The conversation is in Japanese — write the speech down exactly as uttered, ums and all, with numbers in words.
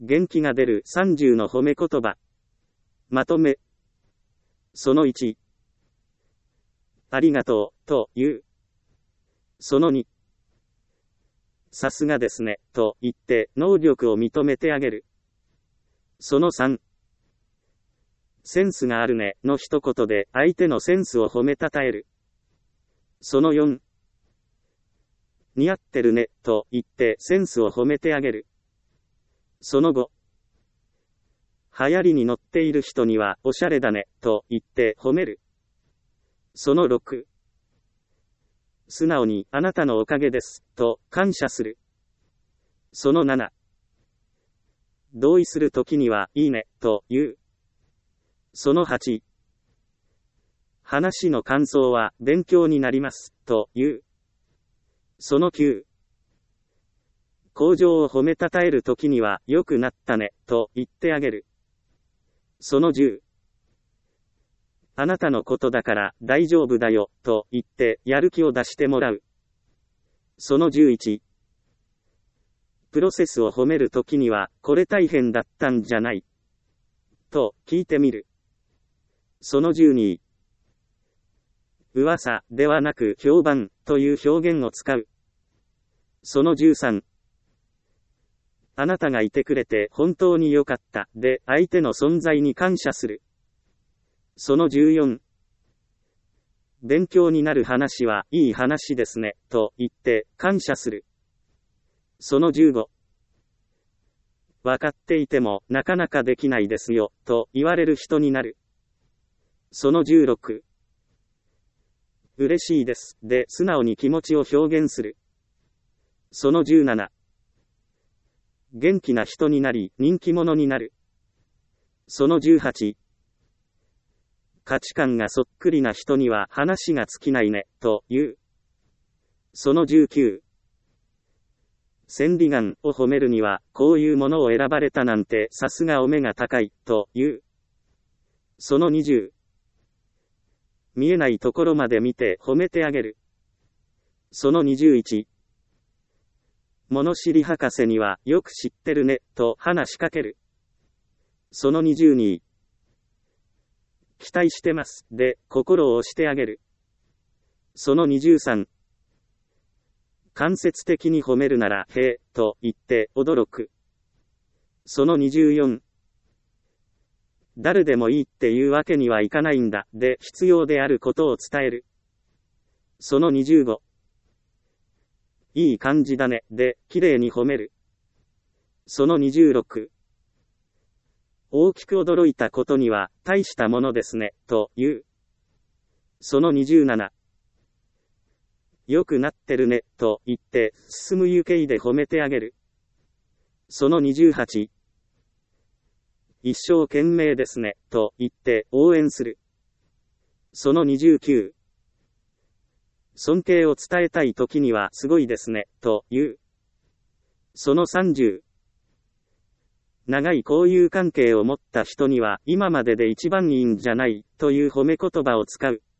元気が出るさんじゅうの褒め言葉。まとめ。そのいち。ありがとう、と言う。そのに。さすがですね、と言って能力を認めてあげる。そのさん。センスがあるね、の一言で相手のセンスを褒めたたえる。そのよん。似合ってるね、と言ってセンスを褒めてあげる。そのご。流行りに乗っている人にはおしゃれだね、と言って褒める。そのろく。素直にあなたのおかげです、と感謝する。そのなな。同意するときにはいいね、と言う。そのはち。話の感想は勉強になります、と言う。そのきゅう。向上を褒めたたえるときには良くなったね、と言ってあげる。そのじゅう。あなたのことだから大丈夫だよ、と言ってやる気を出してもらう。そのじゅういち。プロセスを褒めるときにはこれ大変だったんじゃない、と聞いてみる。そのじゅうに。噂ではなく評判という表現を使う。そのじゅうさん。あなたがいてくれて本当に良かったで相手の存在に感謝する。そのじゅうよん。勉強になる話はいい話ですね、と言って感謝する。そのじゅうご。わかっていてもなかなかできないですよ、と言われる人になる。そのじゅうろく。嬉しいです、で素直に気持ちを表現する。そのじゅうなな。元気な人になり人気者になる。そのじゅうはち。価値観がそっくりな人には話が尽きないね、と言う。そのじゅうきゅう。千里眼を褒めるにはこういうものを選ばれたなんてさすがお目が高い、と言う。そのにじゅう。見えないところまで見て褒めてあげる。そのにじゅういち。物知り博士にはよく知ってるね、と話しかける。そのにじゅうに。期待してます、で心を押してあげる。そのにじゅうさん。間接的に褒めるなら、へえ、と言って驚く。そのにじゅうよん。誰でもいいっていうわけにはいかないんだ、で必要であることを伝える。そのにじゅうご。いい感じだね、で綺麗に褒める。そのにじゅうろく。大きく驚いたことには大したものですね、と言う。そのにじゅうなな。良くなってるね、と言って進むゆけいで褒めてあげる。そのにじゅうはち。一生懸命ですね、と言って応援する。そのにじゅうきゅう。尊敬を伝えたい時にはすごいですね、と言う。そのさんじゅう。長い交友関係を持った人には今までで一番いいんじゃない、という褒め言葉を使う。